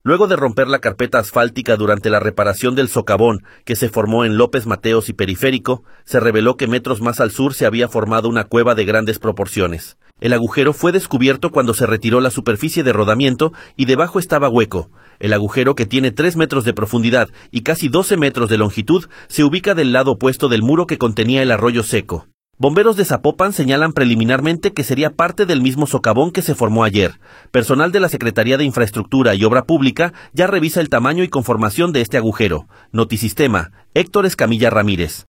Luego de romper la carpeta asfáltica durante la reparación del socavón que se formó en López Mateos y Periférico, se reveló que metros más al sur se había formado una cueva de grandes proporciones. El agujero fue descubierto cuando se retiró la superficie de rodamiento y debajo estaba hueco. El agujero, que tiene 3 metros de profundidad y casi 12 metros de longitud, se ubica del lado opuesto del muro que contenía el arroyo seco. Bomberos de Zapopan señalan preliminarmente que sería parte del mismo socavón que se formó ayer. Personal de la Secretaría de Infraestructura y Obra Pública ya revisa el tamaño y conformación de este agujero. Notisistema, Héctor Escamilla Ramírez.